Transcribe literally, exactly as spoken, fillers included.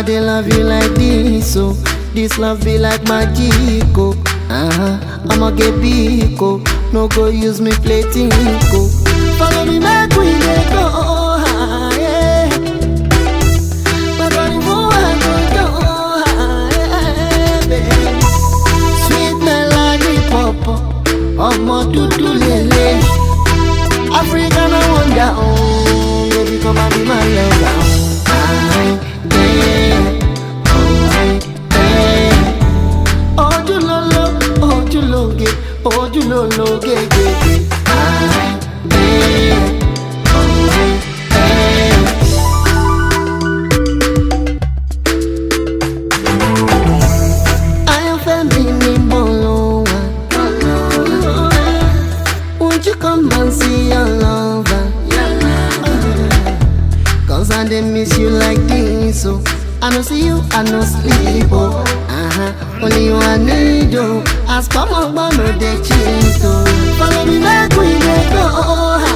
I dey love you like this, so this love be like magic, oh. Uh-huh. I'ma get big, oh. No go use me play tinko. Follow me back, we dey go high. But on the I go go high, baby. Sweet melody pop, ọmọ dúdú lele. African I wonder, oh, baby come and be my lover. I, yeah, oh, yeah. Ojúlóló, ojúlóge, ojúlólóge, gègé. I, yeah, oh, yeah. Ayọ̀fẹ́ mi ni mo lò wá. Won't you come and see your lover? Cause I dey miss you like this, oh. I no see you, I no sleep, oh. Uh-huh. Only you I need, oh. As come on, but no dey cheat, oh. Follow me back, we dey go